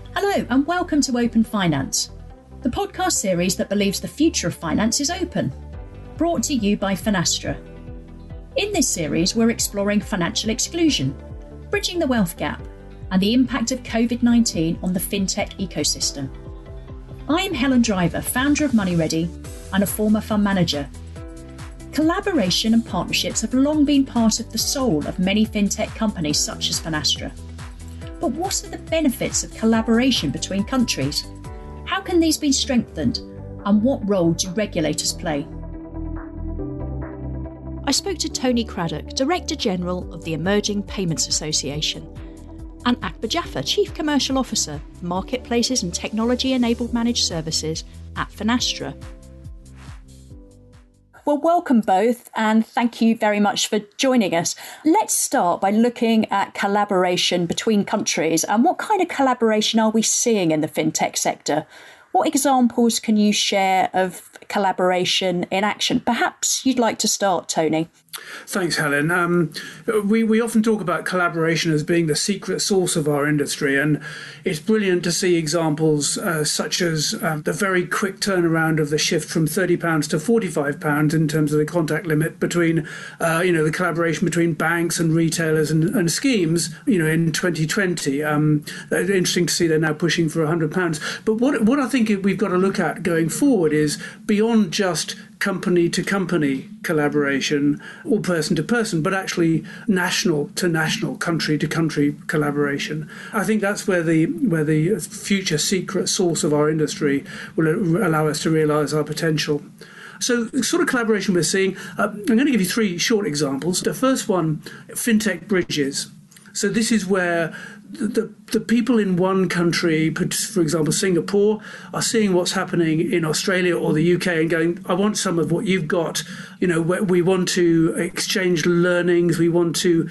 Hello and welcome to Open Finance, the podcast series that believes the future of finance is open, brought to you by Finastra. In this series, we're exploring financial exclusion, bridging the wealth gap, and the impact of COVID-19 on the fintech ecosystem. I'm Helen Driver, founder of MoneyReady and a former fund manager. Collaboration and partnerships have long been part of the soul of many fintech companies such as Finastra. But what are the benefits of collaboration between countries? How can these be strengthened? And what role do regulators play? I spoke to Tony Craddock, Director General of the Emerging Payments Association, and Akbar Jaffer, Chief Commercial Officer, Marketplaces and Technology-Enabled Managed Services at Finastra. Well, welcome both, and thank you very much for joining us. Let's start by looking at collaboration between countries. And what kind of collaboration are we seeing in the fintech sector? What examples can you share of collaboration in action? Perhaps you'd like to start, Tony. Thanks, Helen. We often talk about collaboration as being the secret sauce of our industry, and it's brilliant to see examples such as the very quick turnaround of the shift from £30 to £45 in terms of the contact limit between, the collaboration between banks and retailers and schemes, in 2020. Interesting to see they're now pushing for £100. But what I think we've got to look at going forward is beyond just company to company collaboration or person to person, but actually national to national, country to country collaboration. I think that's where the future secret sauce of our industry will allow us to realise our potential. So the sort of collaboration we're seeing, I'm going to give you three short examples. The first one, fintech bridges. So this is where the people in one country, for example, Singapore, are seeing what's happening in Australia or the UK and going, I want some of what you've got. We want to exchange learnings. We want to,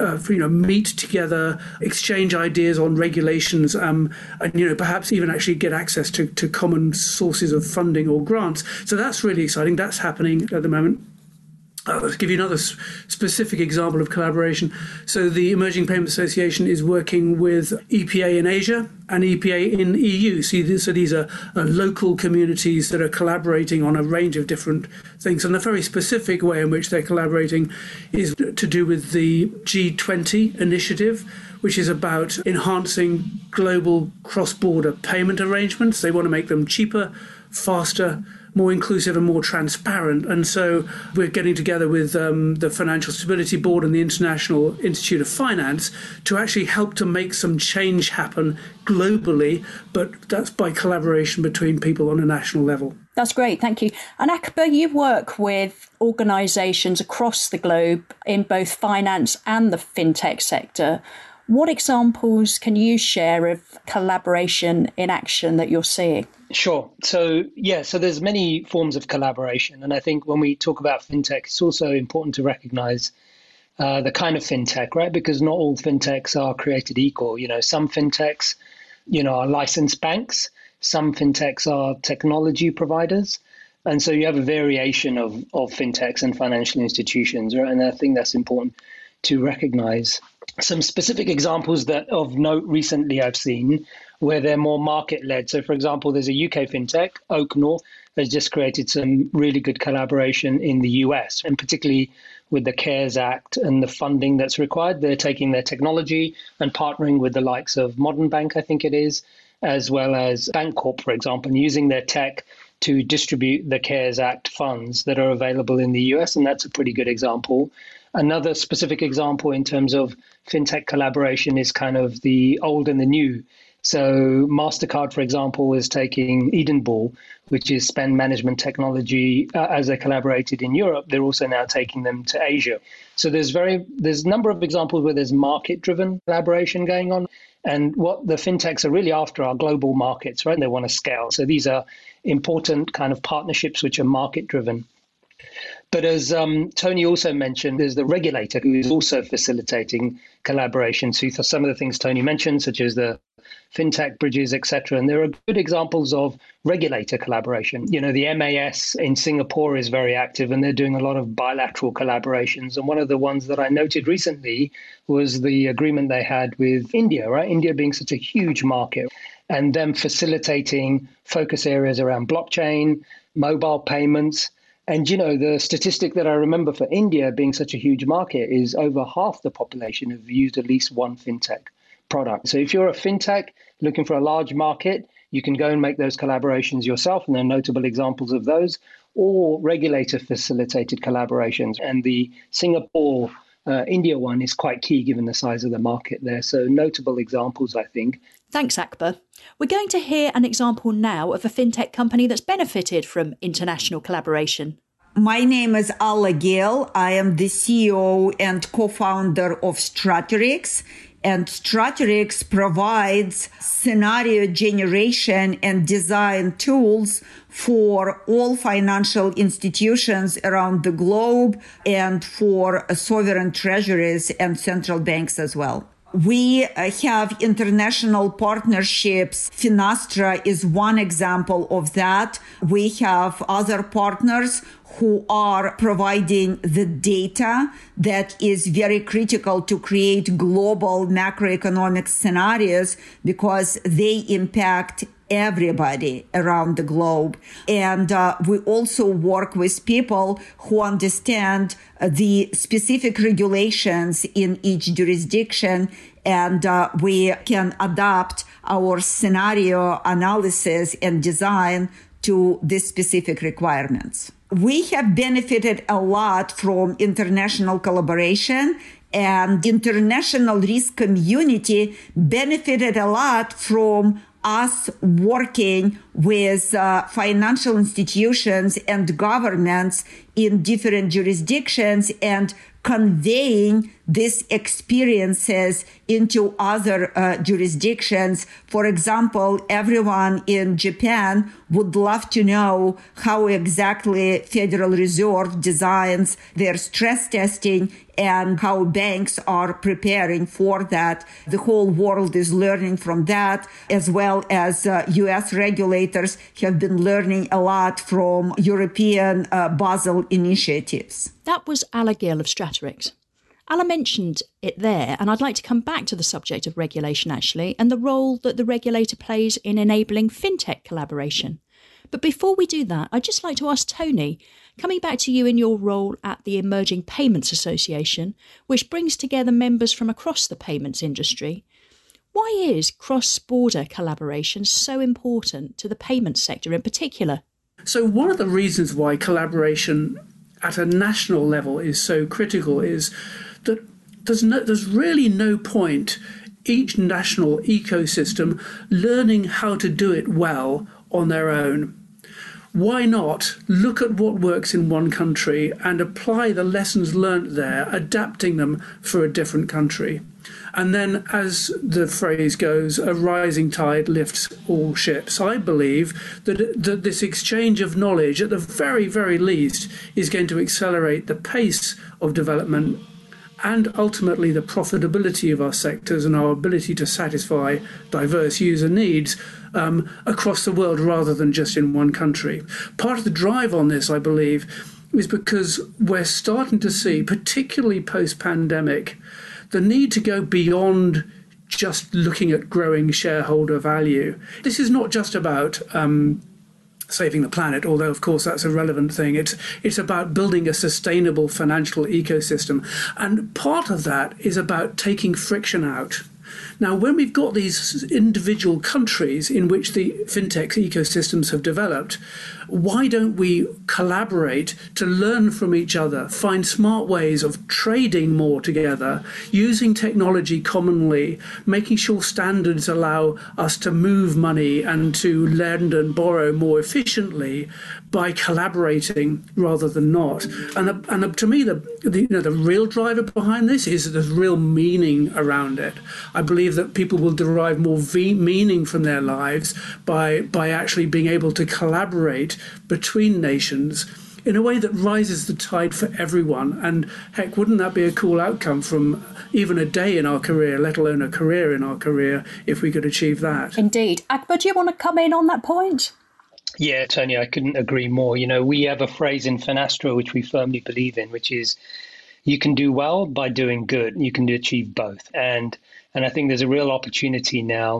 meet together, exchange ideas on regulations, and, perhaps even actually get access to common sources of funding or grants. So that's really exciting. That's happening at the moment. I'll give you another specific example of collaboration. So the Emerging Payments Association is working with EPA in Asia and EPA in EU. So these are local communities that are collaborating on a range of different things. And a very specific way in which they're collaborating is to do with the G20 initiative, which is about enhancing global cross-border payment arrangements. They want to make them cheaper, faster, more inclusive and more transparent. And so we're getting together with the Financial Stability Board and the International Institute of Finance to actually help to make some change happen globally, but that's by collaboration between people on a national level. That's great, thank you. And Akbar, you work with organisations across the globe in both finance and the fintech sector. What examples can you share of collaboration in action that you're seeing? Sure. So there's many forms of collaboration. And I think when we talk about fintech, it's also important to recognize the kind of fintech, right? Because not all fintechs are created equal. Some fintechs, are licensed banks. Some fintechs are technology providers. And so you have a variation of fintechs and financial institutions, right? And I think that's important to recognize. Some specific examples that of note recently I've seen where they're more market-led. So, for example, there's a UK fintech, Oak North, has just created some really good collaboration in the US, and particularly with the CARES Act and the funding that's required. They're taking their technology and partnering with the likes of Modern Bank, I think it is, as well as Bancorp, for example, and using their tech to distribute the CARES Act funds that are available in the US, and that's a pretty good example. Another specific example in terms of fintech collaboration is kind of the old and the new. So MasterCard, for example, is taking Edenball, which is spend management technology, as they collaborated in Europe. They're also now taking them to Asia. So there's a number of examples where there's market-driven collaboration going on. And what the fintechs are really after are global markets, right? And they want to scale. So these are important kind of partnerships which are market-driven. But as Tony also mentioned, there's the regulator who is also facilitating collaboration. So some of the things Tony mentioned, such as the fintech bridges, etc. And there are good examples of regulator collaboration. The MAS in Singapore is very active and they're doing a lot of bilateral collaborations. And one of the ones that I noted recently was the agreement they had with India, right? India being such a huge market. and them facilitating focus areas around blockchain, mobile payments. And, the statistic that I remember for India being such a huge market is over half the population have used at least one fintech product. So if you're a fintech looking for a large market, you can go and make those collaborations yourself. And there are notable examples of those, or regulator facilitated collaborations. And the Singapore India one is quite key given the size of the market there. So notable examples, I think. Thanks, Akbar. We're going to hear an example now of a fintech company that's benefited from international collaboration. My name is Alla Gale. I am the CEO and co-founder of Strateryx. And Strateryx provides scenario generation and design tools for all financial institutions around the globe and for sovereign treasuries and central banks as well. We have international partnerships. Finastra is one example of that. We have other partners who are providing the data that is very critical to create global macroeconomic scenarios because they impact everybody around the globe. And we also work with people who understand the specific regulations in each jurisdiction, and we can adapt our scenario analysis and design to the specific requirements. We have benefited a lot from international collaboration, and international risk community benefited a lot from us working with financial institutions and governments in different jurisdictions and conveying these experiences into other jurisdictions. For example, everyone in Japan would love to know how exactly Federal Reserve designs their stress testing and how banks are preparing for that. The whole world is learning from that, as well as U.S. regulators have been learning a lot from European Basel initiatives. That was Alla Gale of Strateryx. Alla mentioned it there, and I'd like to come back to the subject of regulation, actually, and the role that the regulator plays in enabling fintech collaboration. But before we do that, I'd just like to ask Tony, coming back to you in your role at the Emerging Payments Association, which brings together members from across the payments industry, why is cross-border collaboration so important to the payments sector in particular? So one of the reasons why collaboration at a national level is so critical is that there's really no point each national ecosystem learning how to do it well on their own. Why not look at what works in one country and apply the lessons learnt there, adapting them for a different country? And then, as the phrase goes, a rising tide lifts all ships. I believe that this exchange of knowledge, at the very, very least, is going to accelerate the pace of development and ultimately the profitability of our sectors and our ability to satisfy diverse user needs across the world rather than just in one country. Part of the drive on this, I believe, is because we're starting to see, particularly post-pandemic, the need to go beyond just looking at growing shareholder value. This is not just about saving the planet, although of course that's a relevant thing. It's about building a sustainable financial ecosystem. And part of that is about taking friction out. Now, when we've got these individual countries in which the fintech ecosystems have developed, why don't we collaborate to learn from each other, find smart ways of trading more together, using technology commonly, making sure standards allow us to move money and to lend and borrow more efficiently by collaborating rather than not. And to me, the real driver behind this is that there's real meaning around it. I believe that people will derive more meaning from their lives by actually being able to collaborate between nations in a way that rises the tide for everyone. And heck, wouldn't that be a cool outcome from even a day in our career, let alone a career in our career, if we could achieve that? Indeed. Akbar, do you want to come in on that point? Yeah, Tony, I couldn't agree more. We have a phrase in Finastra which we firmly believe in, which is you can do well by doing good. You can achieve both. And I think there's a real opportunity now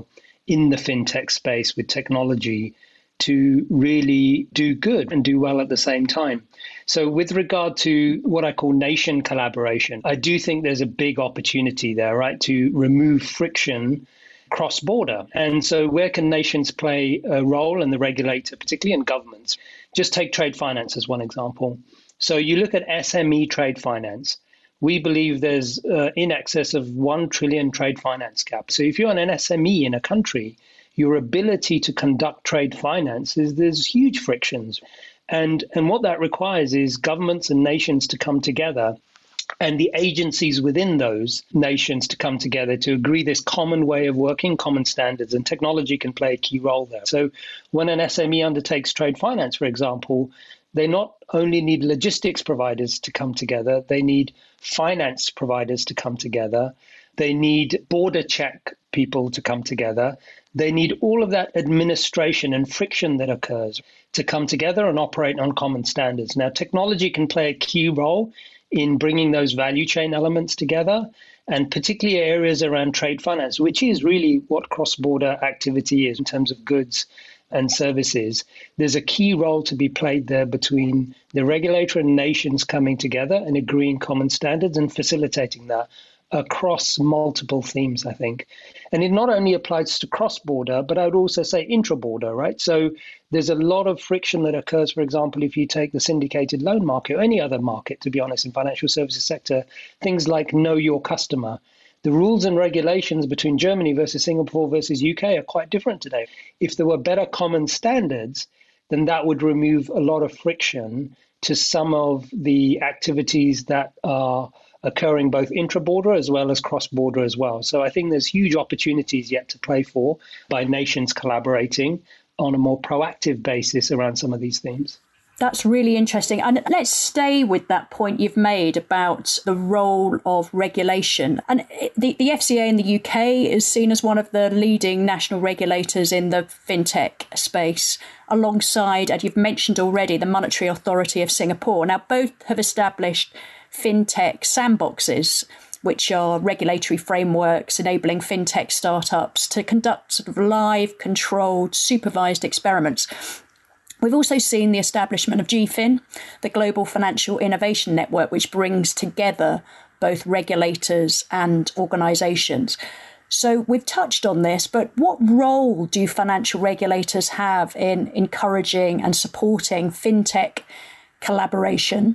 in the fintech space with technology to really do good and do well at the same time. So with regard to what I call nation collaboration, I do think there's a big opportunity there, right, to remove friction cross-border. And so where can nations play a role, and the regulator, particularly in governments? Just take trade finance as one example. So you look at SME trade finance. We believe there's in excess of 1 trillion trade finance gap. So if you're an SME in a country, your ability to conduct trade finance there's huge frictions. And what that requires is governments and nations to come together, and the agencies within those nations to come together to agree this common way of working, common standards, and technology can play a key role there. So when an SME undertakes trade finance, for example, they not only need logistics providers to come together, they need finance providers to come together, they need border check people to come together, they need all of that administration and friction that occurs to come together and operate on common standards. Now, technology can play a key role in bringing those value chain elements together, and particularly areas around trade finance, which is really what cross-border activity is in terms of goods and services. There's a key role to be played there between the regulator and nations coming together and agreeing common standards and facilitating that across multiple themes, I think. And it not only applies to cross-border, but I would also say intra-border, right? So there's a lot of friction that occurs, for example, if you take the syndicated loan market or any other market, to be honest, in financial services sector, things like know your customer. The rules and regulations between Germany versus Singapore versus UK are quite different today. If there were better common standards, then that would remove a lot of friction to some of the activities that are occurring both intra-border as well as cross-border as well. So I think there's huge opportunities yet to play for by nations collaborating on a more proactive basis around some of these themes. That's really interesting. And let's stay with that point you've made about the role of regulation. And the FCA in the UK is seen as one of the leading national regulators in the fintech space, alongside, as you've mentioned already, the Monetary Authority of Singapore. Now, both have established fintech sandboxes, which are regulatory frameworks enabling fintech startups to conduct sort of live, controlled, supervised experiments. We've also seen the establishment of GFIN, the Global Financial Innovation Network, which brings together both regulators and organisations. So we've touched on this, but what role do financial regulators have in encouraging and supporting fintech collaboration?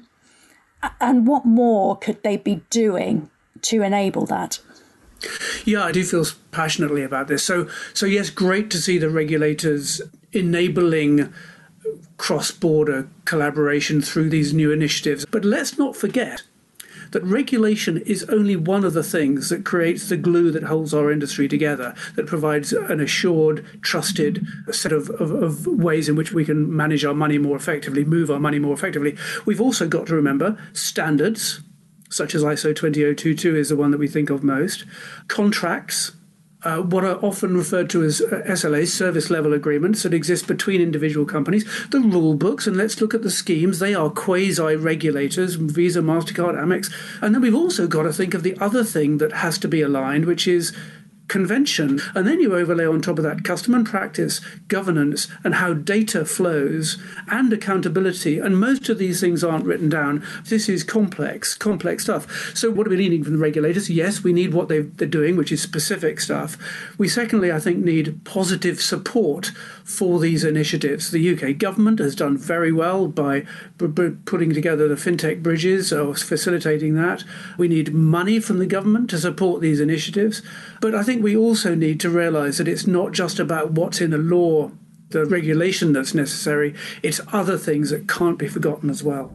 And what more could they be doing to enable that? Yeah, I do feel passionately about this. So yes, great to see the regulators enabling cross-border collaboration through these new initiatives. But let's not forget that regulation is only one of the things that creates the glue that holds our industry together, that provides an assured, trusted set of ways in which we can manage our money more effectively, move our money more effectively. We've also got to remember standards, such as ISO 20022 is the one that we think of most, contracts, what are often referred to as SLAs, service level agreements that exist between individual companies, the rule books, and let's look at the schemes. They are quasi-regulators, Visa, MasterCard, Amex. And then we've also got to think of the other thing that has to be aligned, which is convention. And then you overlay on top of that custom and practice, governance, and how data flows, and accountability. And most of these things aren't written down. This is complex stuff. So what are we needing from the regulators? Yes, we need what they're doing, which is specific stuff. We secondly, I think, need positive support for these initiatives. The UK government has done very well by putting together the fintech bridges or facilitating that. We need money from the government to support these initiatives. But I think we also need to realise that it's not just about what's in the law, the regulation that's necessary. It's other things that can't be forgotten as well.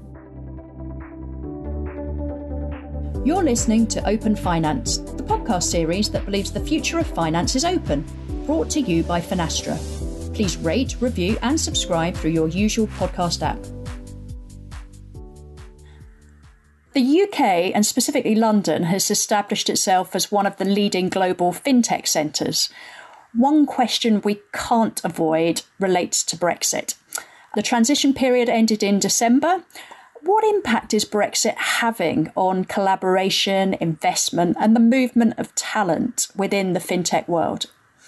You're listening to Open Finance, the podcast series that believes the future of finance is open, brought to you by Finastra. Please rate, review and subscribe through your usual podcast app. The UK, and specifically London, has established itself as one of the leading global fintech centres. One question we can't avoid relates to Brexit. The transition period ended in December. What impact is Brexit having on collaboration, investment, and the movement of talent within the fintech world?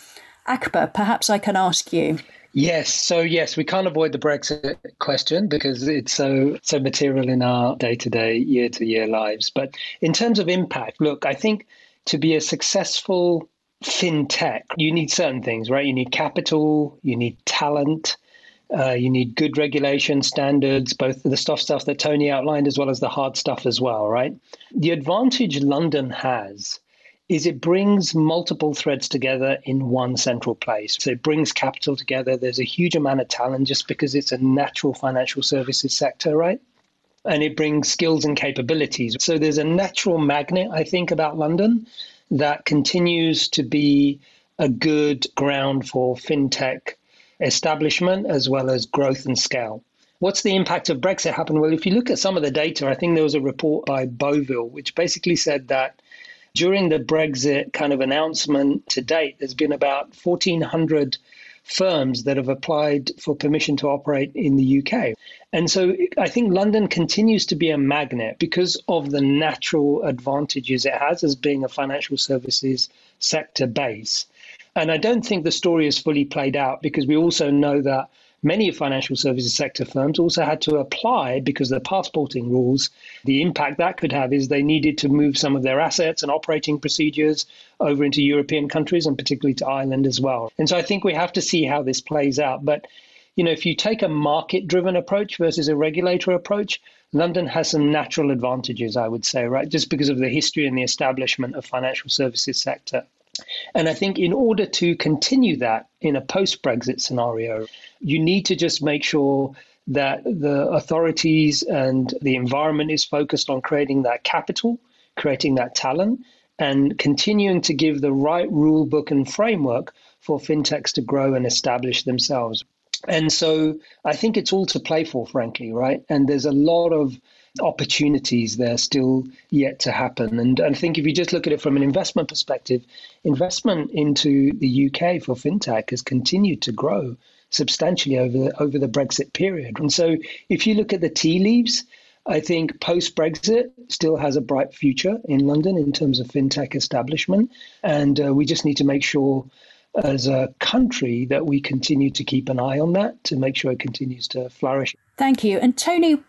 Akbar, perhaps I can ask you. Yes. So yes, we can't avoid the Brexit question because it's so material in our day-to-day, year-to-year lives. But in terms of impact, look, I think to be a successful fintech, you need certain things, right? You need capital, you need talent, you need good regulation standards, both the stuff that Tony outlined as well as the hard stuff as well, right? The advantage London has is it brings multiple threads together in one central place. So it brings capital together. There's a huge amount of talent just because it's a natural financial services sector, right? And it brings skills and capabilities. So there's a natural magnet, I think, about London that continues to be a good ground for fintech establishment as well as growth and scale. What's the impact of Brexit happen? Well, if you look at some of the data, I think there was a report by Boville, which basically said that during the Brexit kind of announcement to date, there's been about 1,400 firms that have applied for permission to operate in the UK. And so I think London continues to be a magnet because of the natural advantages it has as being a financial services sector base. And I don't think the story is fully played out because we also know that many financial services sector firms also had to apply because of the passporting rules. The impact that could have is they needed to move some of their assets and operating procedures over into European countries and particularly to Ireland as well. And so I think we have to see how this plays out. But, you know, if you take a market-driven approach versus a regulator approach, London has some natural advantages, I would say, right? Just because of the history and the establishment of financial services sector. And I think in order to continue that in a post-Brexit scenario, you need to just make sure that the authorities and the environment is focused on creating that capital, creating that talent, and continuing to give the right rule book and framework for fintechs to grow and establish themselves. And so I think it's all to play for, frankly, right? And there's a lot of opportunities there still yet to happen. And I think if you just look at it from an investment perspective, investment into the UK for fintech has continued to grow substantially over the Brexit period. And so if you look at the tea leaves, I think post-Brexit still has a bright future in London in terms of fintech establishment. And we just need to make sure as a country that we continue to keep an eye on that to make sure it continues to flourish. Thank you. And Tony,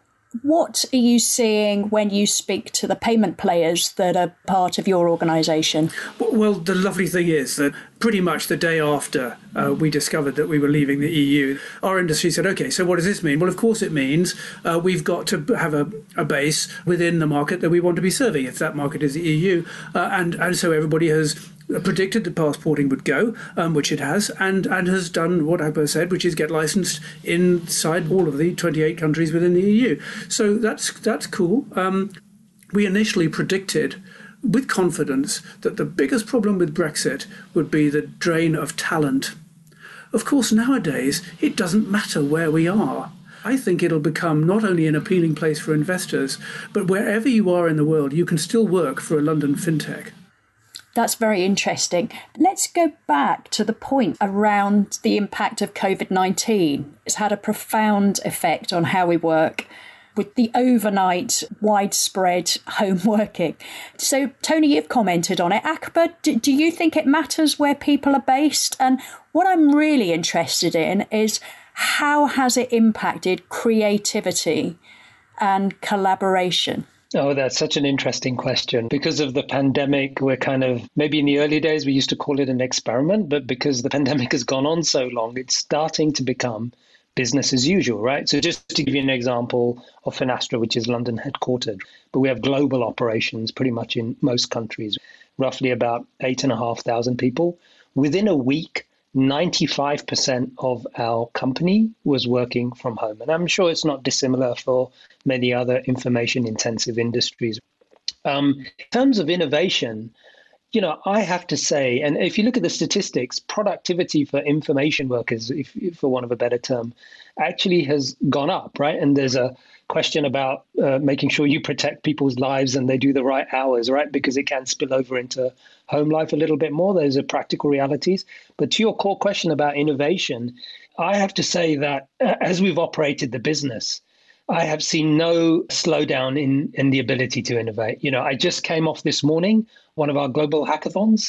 what are you seeing when you speak to the payment players that are part of your organisation? Well, the lovely thing is that pretty much the day after we discovered that we were leaving the EU, our industry said, OK, so what does this mean? Well, of course it means we've got to have a base within the market that we want to be serving, if that market is the EU. And so everybody has predicted that passporting would go, which it has, and has done what Akbar said, which is get licensed inside all of the 28 countries within the EU. So that's cool. We initially predicted with confidence that the biggest problem with Brexit would be the drain of talent. Of course, nowadays, it doesn't matter where we are. I think it'll become not only an appealing place for investors, but wherever you are in the world, you can still work for a London fintech. That's very interesting. Let's go back to the point around the impact of COVID-19. It's had a profound effect on how we work with the overnight widespread home working. So, Tony, you've commented on it. Akbar, do you think it matters where people are based? And what I'm really interested in is how has it impacted creativity and collaboration? Oh, that's such an interesting question. Because of the pandemic, we're kind of, maybe in the early days, we used to call it an experiment, but because the pandemic has gone on so long, it's starting to become business as usual, right? So just to give you an example of Finastra, which is London headquartered, but we have global operations pretty much in most countries, roughly about 8,500 people. Within a week, 95% of our company was working from home. And I'm sure it's not dissimilar for many other information-intensive industries. In terms of innovation, you know, I have to say, and if you look at the statistics, productivity for information workers, for want of a better term, actually has gone up, right? And there's a question about making sure you protect people's lives and they do the right hours, right? Because it can spill over into home life a little bit more. Those are practical realities. But to your core question about innovation, I have to say that as we've operated the business, I have seen no slowdown in the ability to innovate. You know, I just came off this morning, one of our global hackathons,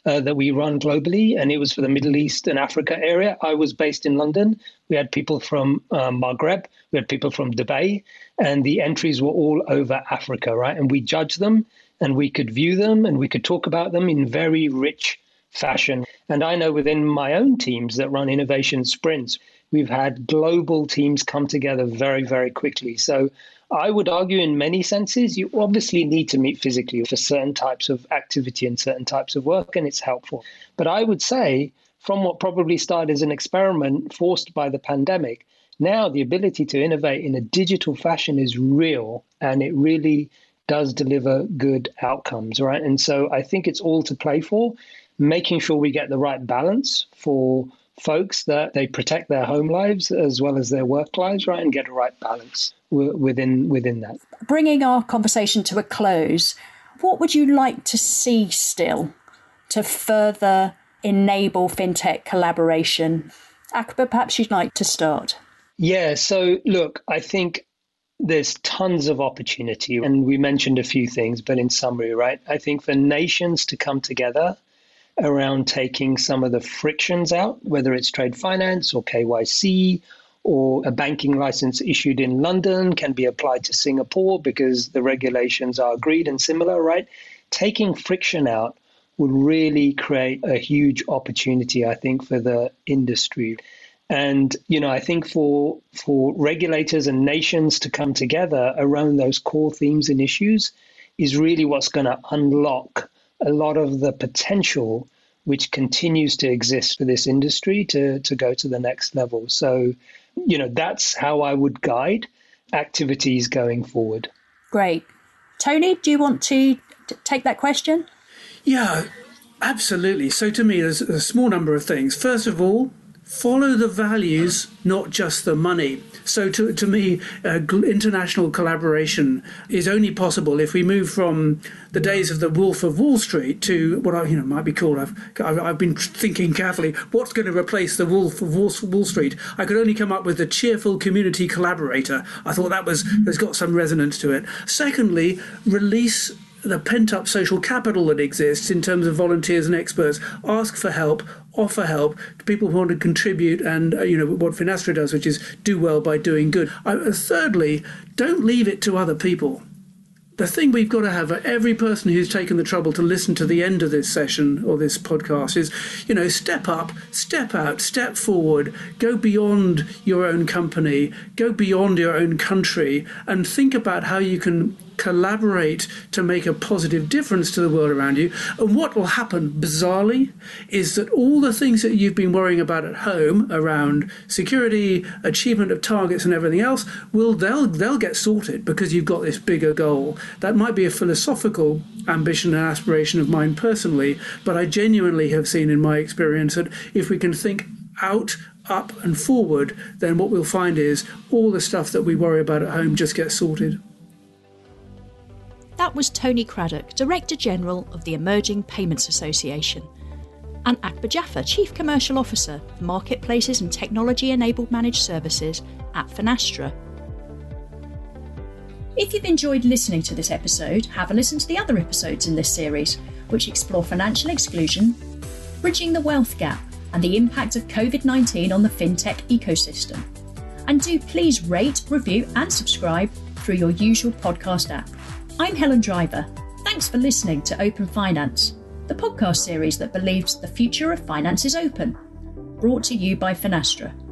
that we run globally, and it was for the Middle East and Africa area. I was based in London. We had people from Maghreb, we had people from Dubai, and the entries were all over Africa, right? And we judged them, and we could view them, and we could talk about them in very rich fashion. And I know within my own teams that run innovation sprints, we've had global teams come together very, very quickly. So I would argue in many senses, you obviously need to meet physically for certain types of activity and certain types of work, and it's helpful. But I would say from what probably started as an experiment forced by the pandemic, now the ability to innovate in a digital fashion is real, and it really does deliver good outcomes, right? And so I think it's all to play for, making sure we get the right balance for folks, that they protect their home lives as well as their work lives, right, and get a right balance within that. Bringing our conversation to a close, what would you like to see still to further enable fintech collaboration? Akbar, perhaps you'd like to start. Yeah, so look, I think there's tons of opportunity, and we mentioned a few things, but in summary, right, I think for nations to come together around taking some of the frictions out, whether it's trade finance or KYC, or a banking license issued in London can be applied to Singapore because the regulations are agreed and similar, right? Taking friction out would really create a huge opportunity, I think, for the industry. And, I think for regulators and nations to come together around those core themes and issues is really what's going to unlock a lot of the potential which continues to exist for this industry to go to the next level. So, that's how I would guide activities going forward. Great. Tony, do you want to take that question? Yeah, absolutely. So to me, there's a small number of things. First of all, follow the values, not just the money. So to me, international collaboration is only possible if we move from the days of the Wolf of Wall Street to what might be called. I've been thinking carefully. What's going to replace the Wolf of Wall Street? I could only come up with the cheerful community collaborator. I thought there's got some resonance to it. Secondly, release the pent-up social capital that exists in terms of volunteers and experts. Ask for help, offer help to people who want to contribute, and what Finastra does, which is do well by doing good. Thirdly, don't leave it to other people. The thing we've got to have for every person who's taken the trouble to listen to the end of this session or this podcast is, step up, step out, step forward, go beyond your own company, go beyond your own country, and think about how you can collaborate to make a positive difference to the world around you. And what will happen, bizarrely, is that all the things that you've been worrying about at home around security, achievement of targets and everything else, they'll get sorted because you've got this bigger goal. That might be a philosophical ambition and aspiration of mine personally, but I genuinely have seen in my experience that if we can think out, up and forward, then what we'll find is all the stuff that we worry about at home just gets sorted. That was Tony Craddock, Director General of the Emerging Payments Association, and Akbar Jaffer, Chief Commercial Officer of Marketplaces and Technology-Enabled Managed Services at Finastra. If you've enjoyed listening to this episode, have a listen to the other episodes in this series, which explore financial exclusion, bridging the wealth gap, and the impact of COVID-19 on the fintech ecosystem. And do please rate, review, and subscribe through your usual podcast app. I'm Helen Driver. Thanks for listening to Open Finance, the podcast series that believes the future of finance is open. Brought to you by Finastra.